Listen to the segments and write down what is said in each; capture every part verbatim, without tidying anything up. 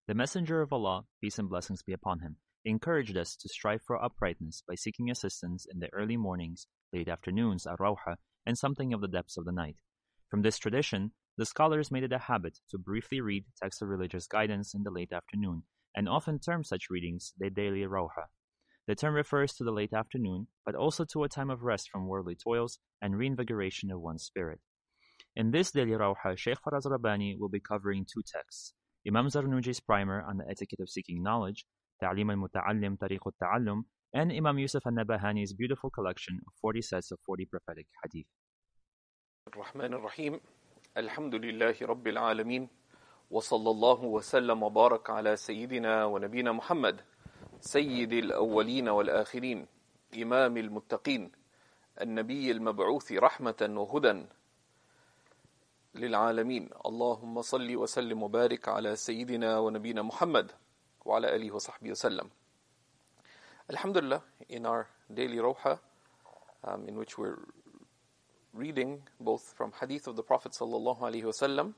The Messenger of Allah, peace and blessings be upon him, encouraged us to strive for uprightness by seeking assistance in the early mornings, late afternoons, ar-rawha, and something of the depths of the night. From this tradition, the scholars made it a habit to briefly read texts of religious guidance in the late afternoon, and often term such readings the daily rawha. The term refers to the late afternoon, but also to a time of rest from worldly toils and reinvigoration of one's spirit. In this daily rawha, Shaykh Faraz Rabbani will be covering two texts: Imam Zarnuji's primer on the etiquette of seeking knowledge, Ta'lim al-Muta'allim Tariq al-Ta'allum, and Imam Yusuf al-Nabahani's beautiful collection of forty sets of forty prophetic hadith. الرحمن الرحيم الحمد لله رب العالمين وصلى الله وسلم وبارك على سيدنا ونبينا محمد سيد الأولين والآخرين إمام المتقين النبي المبعوث رحمة وهدى للعالمين اللهم صل وسلم وبارك على سيدنا ونبينا محمد وعلى آله وصحبه وسلم. Alhamdulillah, in our daily rawha, um, in which we're reading both from hadith of the Prophet sallallahu alaihi wasallam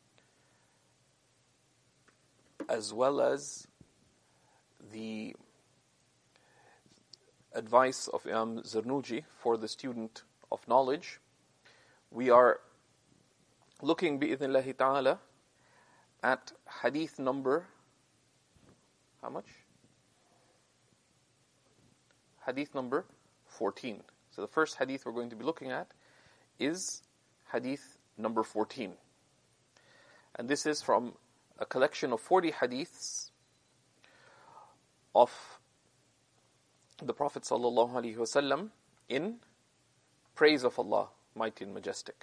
as well as the advice of Imam Zarnuji for the student of knowledge, we are looking bi'idhnillahi ta'ala at hadith number, how much? Hadith number fourteen. So the first hadith we're going to be looking at is hadith number fourteen. And this is from a collection of forty hadiths of the Prophet sallallahu alaihi wasallam in praise of Allah, mighty and majestic.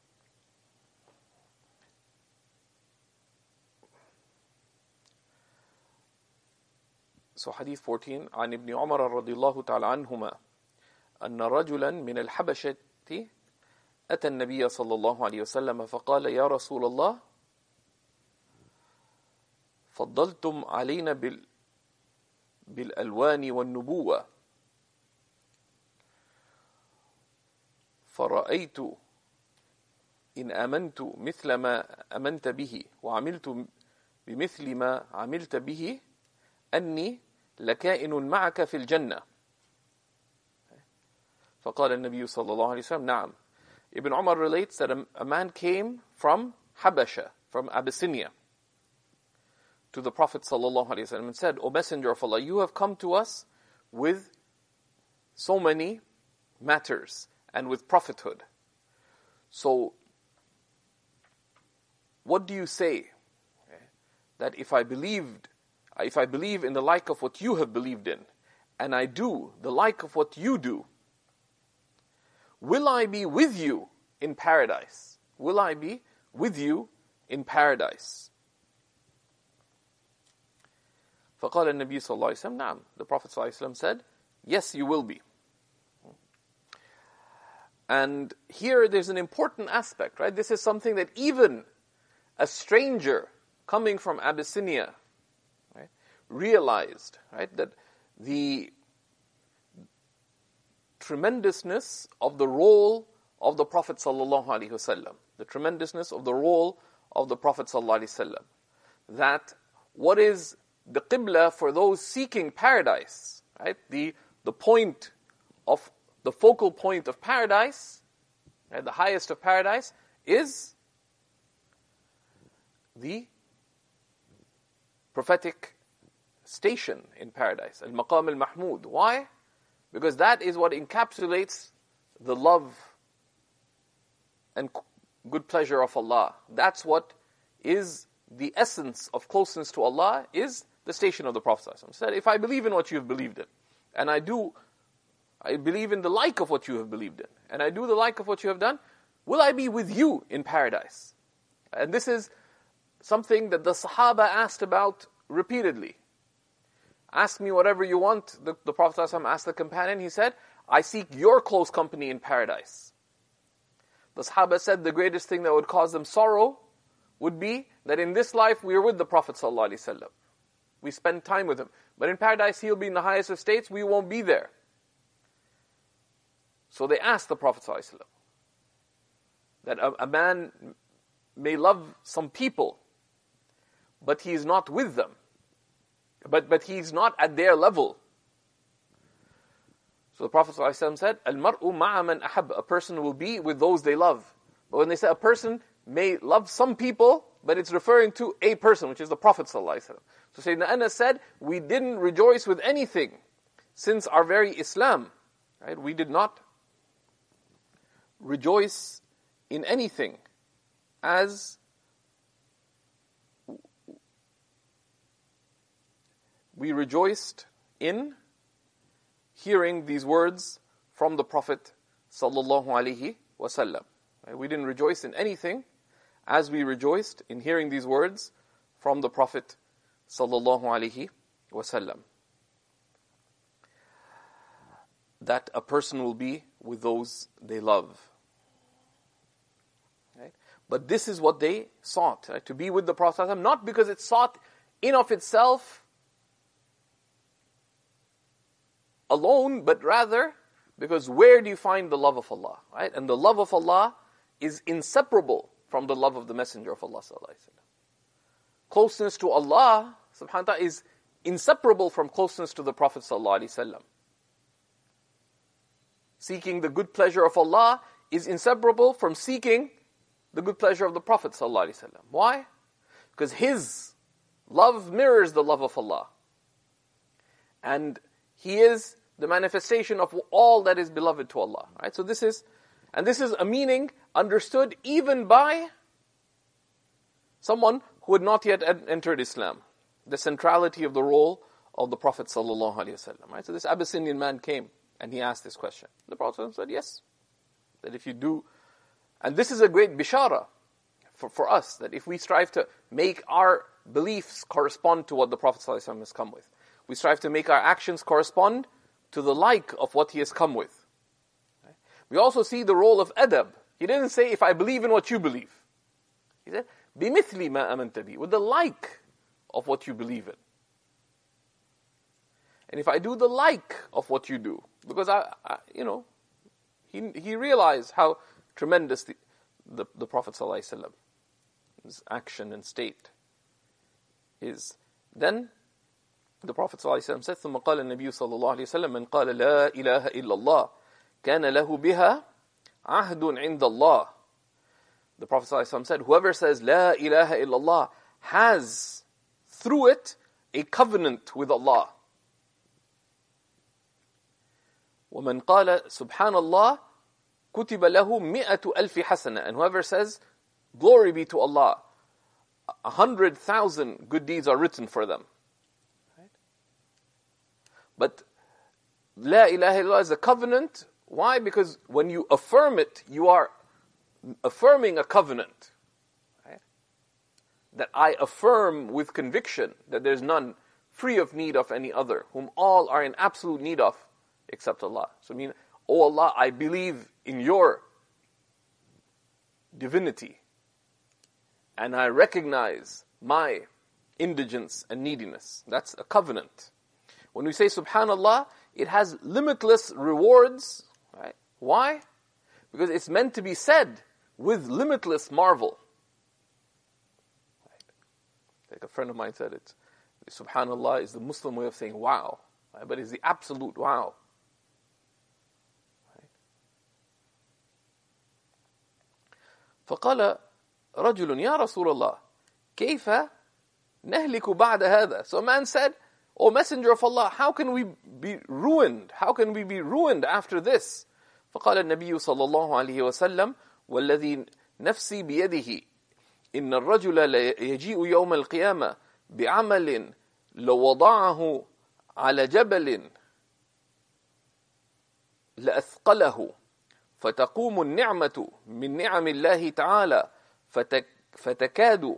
So hadith fourteen, عن ابن عمر رضي الله تعالى عنهما أن رجلا من الحبشة أتى النبي صلى الله عليه وسلم فقال يا رسول الله فضلتم علينا بال بالألوان والنبوة فرأيت إن آمنت مثل ما آمنت به وعملت بمثل ما عملت به أني لكائن معك في الجنة. فقال النبي صلى الله عليه وسلم نعم. Ibn Umar relates that a, a man came from Habasha, from Abyssinia, to the Prophet sallallahu alaihi wasallam and said, O Messenger of Allah, you have come to us with so many matters and with prophethood. So, what do you say? That if I believed, if I believe in the like of what you have believed in, and I do the like of what you do, will I be with you in paradise? Will I be with you in paradise? فقال النبي صلى الله عليه وسلم نعم. The Prophet صلى الله عليه وسلم said, yes, you will be. And here there's an important aspect, right? This is something that even a stranger coming from Abyssinia, right, realized, right, that the tremendousness of the role of the Prophet sallallahu alaihi wasallam, the tremendousness of the role of the Prophet sallallahu alaihi wasallam, that what is the qibla for those seeking paradise, right? The the point of the focal point of paradise, right, the highest of paradise, is the prophetic station in paradise, al-maqam al-mahmud. Why? Because that is what encapsulates the love and good pleasure of Allah. That's what is the essence of closeness to Allah, is the station of the Prophet ﷺ. He said, if I believe in what you have believed in, and I do, I believe in the like of what you have believed in, and I do the like of what you have done, will I be with you in paradise? And this is something that the Sahaba asked about repeatedly. Ask me whatever you want. The, the Prophet ﷺ asked the companion, he said, I seek your close company in paradise. The Sahaba said the greatest thing that would cause them sorrow would be that in this life we are with the Prophet ﷺ. We spend time with him. But in paradise he'll be in the highest of states, we won't be there. So they asked the Prophet ﷺ that a, a man may love some people, but he is not with them. But, but he's not at their level. So the Prophet ﷺ said, Al-mar'u ma'a man ahab. A person will be with those they love. But when they say a person may love some people, but it's referring to a person, which is the Prophet ﷺ. So Sayyidina Anas said, we didn't rejoice with anything since our very Islam. Right? We did not rejoice in anything as we rejoiced in hearing these words from the Prophet sallallahu alaihi wasallam. We didn't rejoice in anything as we rejoiced in hearing these words from the Prophet sallallahu alaihi wasallam. That a person will be with those they love. Right? But this is what they sought, right? To be with the Prophet ﷺ, not because it's sought in of itself alone, but rather because where do you find the love of Allah, right? And the love of Allah is inseparable from the love of the Messenger of Allah sallallahu alaihi wasallam. Closeness to Allah subhanahu wa ta'ala is inseparable from closeness to the Prophet sallallahu alaihi wasallam. Seeking the good pleasure of Allah is inseparable from seeking the good pleasure of the Prophet sallallahu alaihi wasallam. Why? Because his love mirrors the love of Allah. And he is the manifestation of all that is beloved to Allah. Right? So this is, and this is a meaning understood even by someone who had not yet entered Islam. The centrality of the role of the Prophet sallallahu alaihi wasallam. Right? So this Abyssinian man came and he asked this question. The Prophet said, yes. That if you do, and this is a great bishara for, for us, that if we strive to make our beliefs correspond to what the Prophet sallallahu alaihi wasallam has come with, we strive to make our actions correspond to the like of what he has come with. Right? We also see the role of adab. He didn't say, if I believe in what you believe. He said, بِمِثْلِ مَا أَمَنْتَ بِهِ, with the like of what you believe in. And if I do the like of what you do, because I, I you know, he he realized how tremendous the, the, the Prophet ﷺ, his action and state is. Then the Prophet ﷺ said, ثم قال النبي صلى الله عليه وسلم من قال لا إله إلا الله كان له بها عهد عند الله. The Prophet ﷺ said, whoever says لا إله إلا الله has through it a covenant with Allah. ومن قال سبحان الله كتب له مئة ألف حسنة. And whoever says glory be to Allah, a hundred thousand good deeds are written for them. But La ilaha illallah is a covenant. Why? Because when you affirm it, you are affirming a covenant. Right? That I affirm with conviction that there's none free of need of any other, whom all are in absolute need of, except Allah. So I mean, oh Allah, I believe in your divinity, and I recognize my indigence and neediness. That's a covenant. When we say Subhanallah, it has limitless rewards. Right? Why? Because it's meant to be said with limitless marvel. Right? Like a friend of mine said it, Subhanallah is the Muslim way of saying wow. Right? But it's the absolute wow. Right? فقال رجل يا رسول الله كيف نهلك بعد هذا. So a man said, O Messenger of Allah, how can we be ruined? How can we be ruined after this? فقال النبي صلى الله عليه وسلم والذي نفسي بيده إن الرجل يجيء يوم القيامة بعمل لو وضعه على جبل لأثقله فتقوم النعمة من نعم الله تعالى فتكاد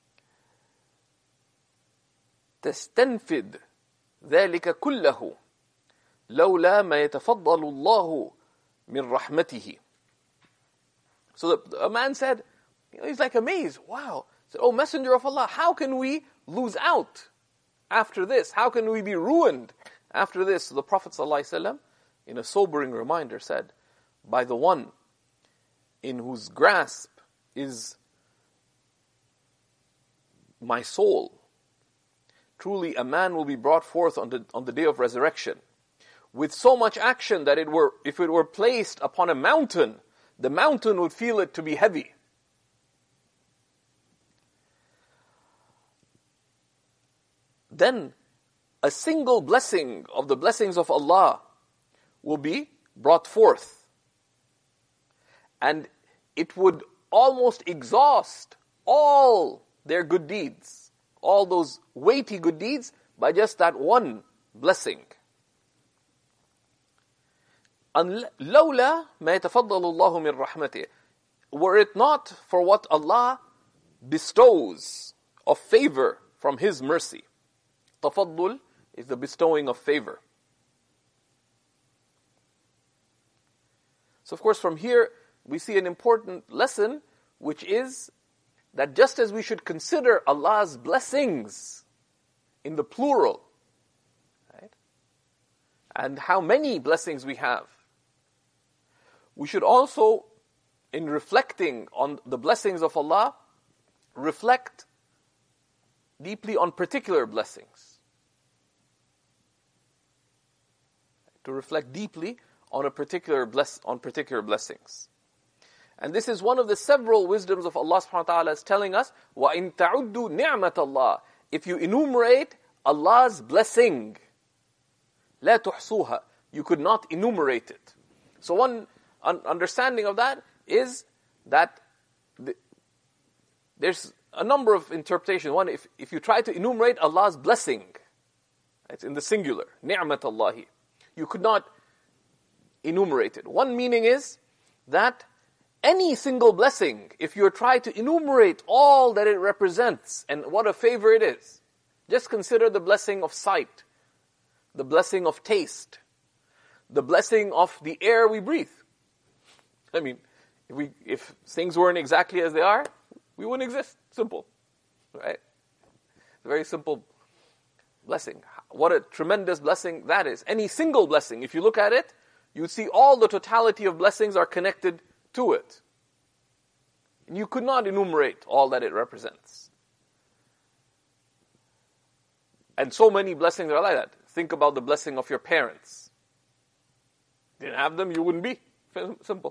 تستنفد ذلك كله لولا ما يتفضل الله من رحمته. So the, a man said, you know, he's like amazed. Wow. He said, oh Messenger of Allah, how can we lose out after this? How can we be ruined after this? So the Prophet ﷺ, in a sobering reminder, said, by the one in whose grasp is my soul, truly a man will be brought forth on the, on the day of resurrection with so much action that it were, if it were placed upon a mountain, the mountain would feel it to be heavy. Then a single blessing of the blessings of Allah will be brought forth. And it would almost exhaust all their good deeds, all those weighty good deeds, by just that one blessing. لَوْلَا مَا يَتَفَضَّلُ اللَّهُ مِنْ رَحْمَتِهِ. Were it not for what Allah bestows of favor from His mercy. Tafaddul is the bestowing of favor. So of course from here we see an important lesson, which is that just as we should consider Allah's blessings in the plural, right, and how many blessings we have, we should also, in reflecting on the blessings of Allah, reflect deeply on particular blessings. To reflect deeply on a particular bless on particular blessings. And this is one of the several wisdoms of Allah subhanahu wa ta'ala is telling us, وَإِن تَعُدُّوا نِعْمَةَ اللَّهِ. If you enumerate Allah's blessing, لَا تُحْصُوهَا. You could not enumerate it. So one un- understanding of that is that the, there's a number of interpretations. One, if, if you try to enumerate Allah's blessing, it's in the singular, نِعْمَةَ اللَّهِ, you could not enumerate it. One meaning is that any single blessing, if you try to enumerate all that it represents and what a favor it is, just consider the blessing of sight, the blessing of taste, the blessing of the air we breathe. I mean, if we if things weren't exactly as they are, we wouldn't exist. Simple. Right? A very simple blessing. What a tremendous blessing that is. Any single blessing, if you look at it, you see all the totality of blessings are connected to it. And you could not enumerate all that it represents. And so many blessings are like that. Think about the blessing of your parents. Didn't have them, you wouldn't be. Simple.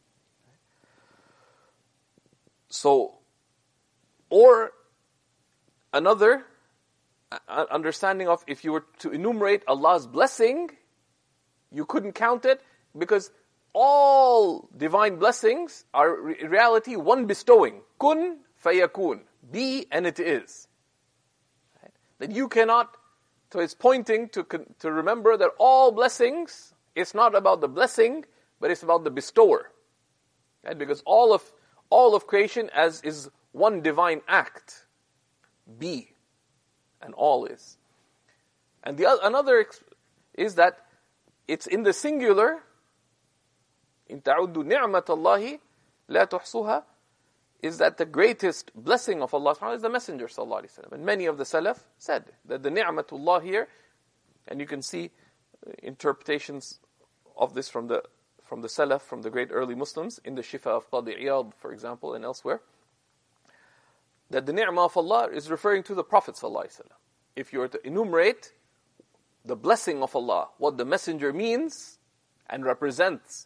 So, or another understanding of, if you were to enumerate Allah's blessing, you couldn't count it, because all divine blessings are in reality one bestowing. Kun fayakun. Be and it is. Right? That you cannot, so it's pointing to, to remember that all blessings, it's not about the blessing, but it's about the bestower. Right? Because all of all of creation as is one divine act. Be. And all is. And the another is that it's in the singular. In ta'uddu ni'matallahi la tuhsuha, is that the greatest blessing of Allah subhanahu wa ta'ala is the Messenger sallallahu alaihi wasallam. And many of the Salaf said that the ni'matullah here, and you can see interpretations of this from the from the Salaf, from the great early Muslims, in the Shifa of Qadi Iyad, for example, and elsewhere, that the ni'mah of Allah is referring to the Prophet sallallahu alaihi wasallam. If you were to enumerate the blessing of Allah, what the Messenger means and represents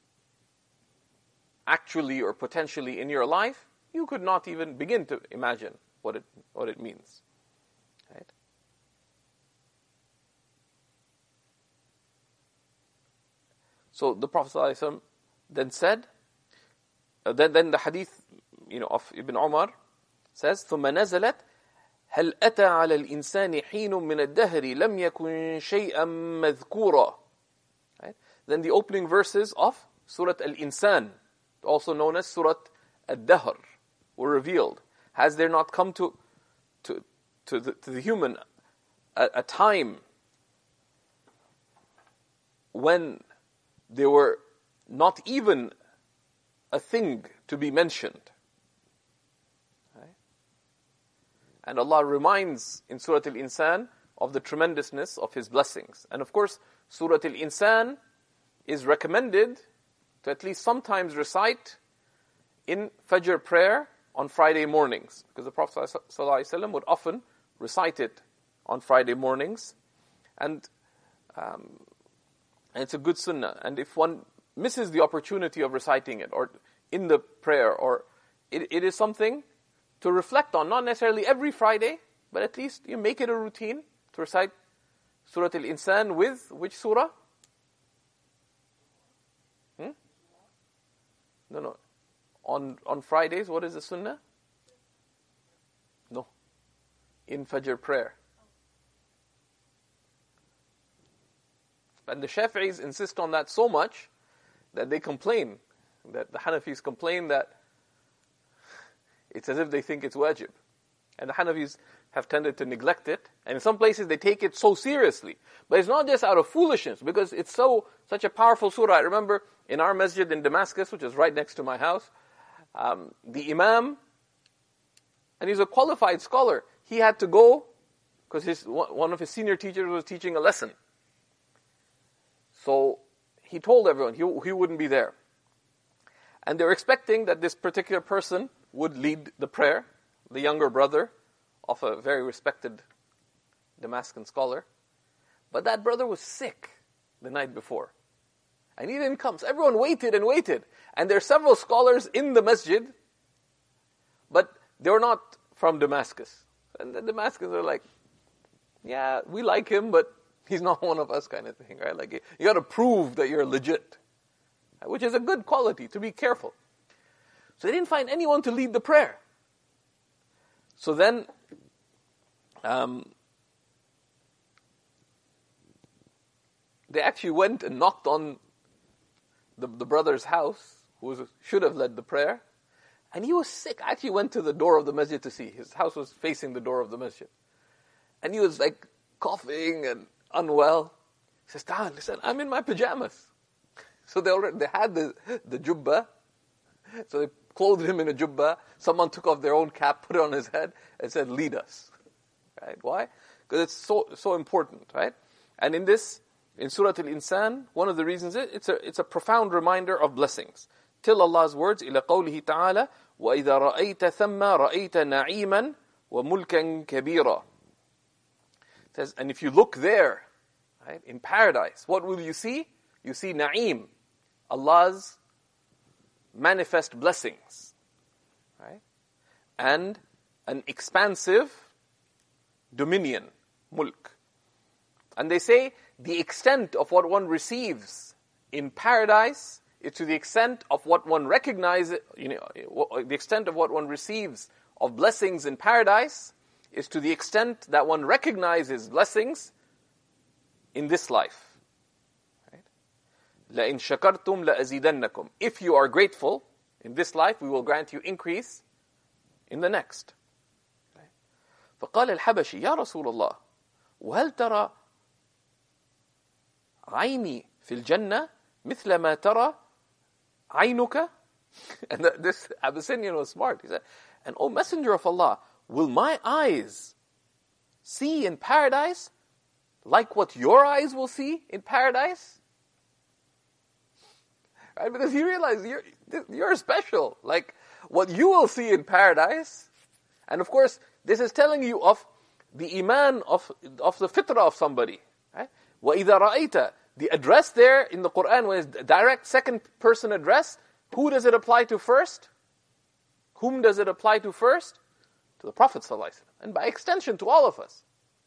actually or potentially in your life, you could not even begin to imagine what it what it means. Right? So the Prophet ﷺ then said, uh, then, then the hadith, you know, of Ibn Umar says, ثُمَّ نَزَلَتْ هَلْ أَتَى عَلَى الْإِنسَانِ حِينٌ مِّنَ الدَّهْرِ لَمْ يَكُنْ شَيْئًا مَذْكُورًا. Right? Then the opening verses of Surah Al-Insan, also known as Surah Al-Dahr, were revealed. Has there not come to to to the, to the human a, a time when there were not even a thing to be mentioned? Right? And Allah reminds in Surah Al-Insan of the tremendousness of His blessings. And of course, Surah Al-Insan is recommended to at least sometimes recite in Fajr prayer on Friday mornings, because the Prophet ﷺ would often recite it on Friday mornings. And, um, and it's a good sunnah. And if one misses the opportunity of reciting it, or in the prayer, or it, it is something to reflect on, not necessarily every Friday, but at least you make it a routine to recite Surah Al-Insan with which surah? Hmm? No, no. On on Fridays, what is the sunnah? No. In Fajr prayer. And the Shafi'is insist on that so much that they complain, that the Hanafis complain that it's as if they think it's wajib. And the Hanafis have tended to neglect it. And in some places they take it so seriously. But it's not just out of foolishness, because it's so such a powerful surah. I remember in our masjid in Damascus, which is right next to my house, um, the Imam, and he's a qualified scholar, he had to go, because his one of his senior teachers was teaching a lesson. So he told everyone he, he wouldn't be there. And they were expecting that this particular person would lead the prayer, the younger brother of a very respected Damascus scholar. But that brother was sick the night before. And he didn't come. So everyone waited and waited. And there are several scholars in the masjid, but they were not from Damascus. And the Damascus are like, yeah, we like him, but he's not one of us, kind of thing, right? Like, you got to prove that you're legit, which is a good quality, to be careful. So they didn't find anyone to lead the prayer. So then, um, they actually went and knocked on the, the brother's house, who was, should have led the prayer, and he was sick. I actually went to the door of the masjid to see. His house was facing the door of the masjid. And he was like coughing and unwell. He says, "Ta'al," he said, "I'm in my pajamas." So they already they had the, the jubbah. So they clothed him in a jubbah. Someone took off their own cap, put it on his head, and said, "Lead us." Right? Why? Because it's so so important, right? And in this, in Surah Al-Insan, one of the reasons is it's a it's a profound reminder of blessings. Till Allah's words, إِلَى قَوْلِهِ تَعَالَى وَإِذَا رَأَيْتَ ثَمَّ رَأَيْتَ نَعِيمًا وَمُلْكًا كَبِيرًا. It says, and if you look there, right, in paradise, what will you see? You see na'im, Allah's manifest blessings, right? And an expansive dominion, mulk. And they say the extent of what one receives in paradise is to the extent of what one recognizes, you know, the extent of what one receives of blessings in paradise is to the extent that one recognizes blessings in this life. Right? لَإِن شَكَرْتُمْ لَأَزِيدَنَّكُمْ. If you are grateful in this life, we will grant you increase in the next. Right? فَقَالَ الْحَبَشِ يَا رَسُولَ اللَّهِ وَهَلْ تَرَى عَيْنِي فِي الْجَنَّةِ مِثْلَ مَا تَرَى عَيْنُكَ. And the, this Abyssinian was smart. He said, and O Messenger of Allah, will my eyes see in paradise like what your eyes will see in paradise? Right? Because he realized you're, you're special. Like what you will see in paradise. And of course, this is telling you of the iman of, of the fitrah of somebody. Right? وَإِذَا رَأَيْتَ. The address there in the Quran, when it's direct second person address, who does it apply to first? Whom does it apply to first? To the Prophet ﷺ, and by extension to all of us.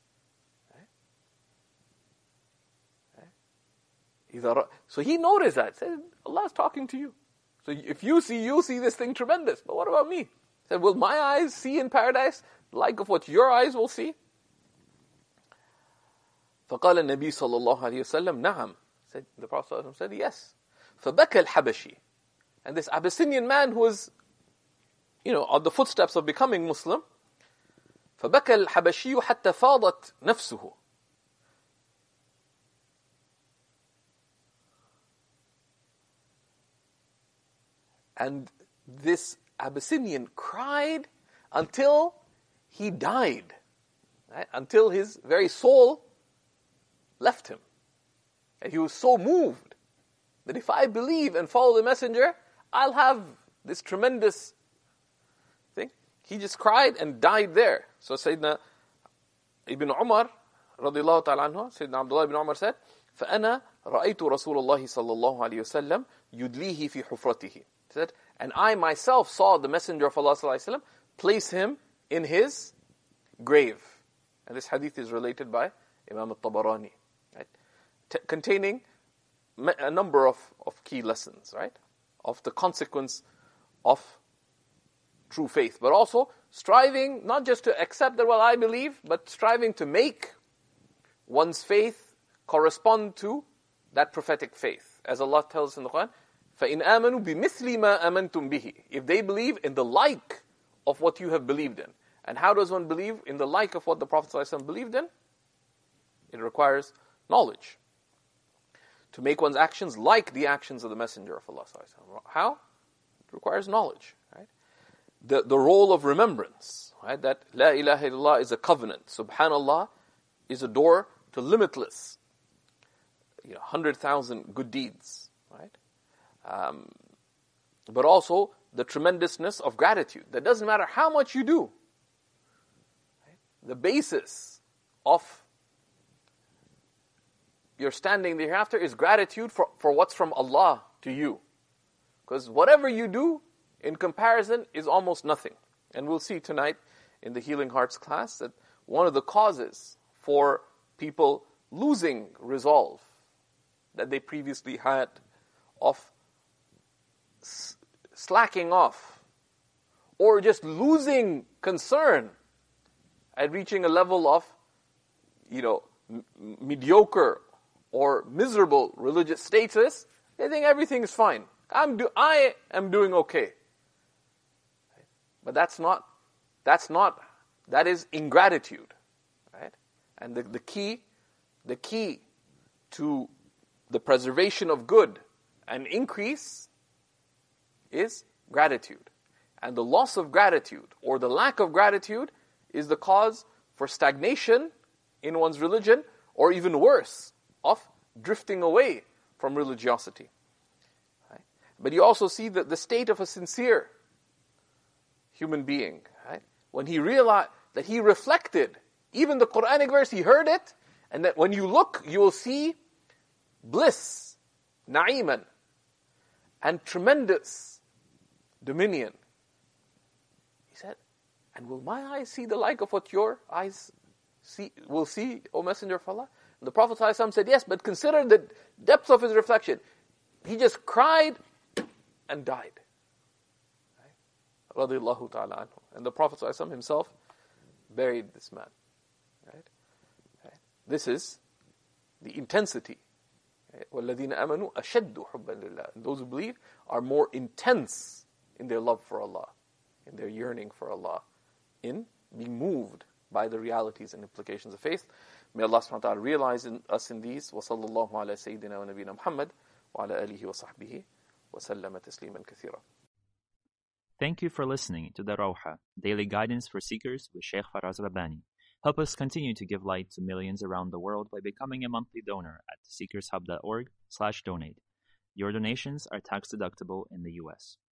Right? Right? So he noticed that. He said, Allah is talking to you. So if you see, you see this thing tremendous. But what about me? He said, will my eyes see in paradise like of what your eyes will see? فقال النبي صلى الله عليه وسلم نعم. Said, the Prophet ﷺ said, yes. فبكى الحبشي. And this Abyssinian man who was, you know, on the footsteps of becoming Muslim, فبكى الحبشي حتى فاضت نفسه. And this Abyssinian cried until he died, right? Until his very soul left him. And he was so moved that if I believe and follow the messenger, I'll have this tremendous thing. He just cried and died there. So Sayyidina Ibn Umar, radiallahu ta'ala anhu, Sayyidina Abdullah ibn Umar said, فَأَنَا رَأَيْتُ رَسُولَ اللَّهِ صَلَّى اللَّهُ عَلَيْهِ وسلم يُدْلِيهِ فِي حُفْرَتِهِ. He said, and I myself saw the Messenger of Allah sallallahu alaihi wasallam place him in his grave. And this hadith is related by Imam al-Tabarani, right? T- containing a number of, of key lessons, right? Of the consequence of true faith, but also striving not just to accept that, well, I believe, but striving to make one's faith correspond to that prophetic faith. As Allah tells us in the Quran, فَإِنْ آمَنُوا بِمِثْلِ مَا أَمَنْتُمْ بِهِ. If they believe in the like of what you have believed in. And how does one believe in the like of what the Prophet ﷺ believed in? It requires knowledge. To make one's actions like the actions of the Messenger of Allah ﷺ. How? It requires knowledge, right? The, the role of remembrance, right? That La ilaha illallah is a covenant. Subhanallah is a door to limitless, you know, one hundred thousand good deeds, right? Um, but also the tremendousness of gratitude. That doesn't matter how much you do. Right? The basis of your standing thereafter is gratitude for, for what's from Allah to you. Because whatever you do, in comparison, is almost nothing. And we'll see tonight in the Healing Hearts class that one of the causes for people losing resolve that they previously had of s- slacking off or just losing concern at reaching a level of, you know, m- mediocre or miserable religious status, they think everything is fine. I'm do- I am doing okay. But that's not, that's not, that is ingratitude, right? And the, the key, the key to the preservation of good and increase is gratitude. And the loss of gratitude or the lack of gratitude is the cause for stagnation in one's religion, or even worse, of drifting away from religiosity. Right? But you also see that the state of a sincere human being, right? When he realized that he reflected, even the Quranic verse, he heard it, and that when you look, you will see bliss, na'iman, and tremendous dominion. He said, and will my eyes see the like of what your eyes see, will see, O Messenger of Allah? And the Prophet ﷺ said, yes, but consider the depth of his reflection. He just cried and died. Radiallahu ta'ala anhu. And the Prophet ﷺ himself buried this man. Right? Right? This is the intensity. وَالَّذِينَ آمَنُوا أَشَدُّ حُبًّا لِلَّهِ. And those who believe are more intense in their love for Allah, in their yearning for Allah, in being moved by the realities and implications of faith. May Allah subhanahu wa ta'ala realize in us in these. وَصَلَّى اللَّهُ عَلَى سَيِّدِنَا وَنَبِينَا مُحَمَّدٍ وَعَلَى آلِهِ وَصَحْبِهِ وَسَلَّمَ تَسْلِيمًا كَثِيرًا. Thank you for listening to the Rawha, daily guidance for seekers with Sheikh Faraz Rabbani. Help us continue to give light to millions around the world by becoming a monthly donor at seekershub dot org slash donate. Your donations are tax deductible in the U S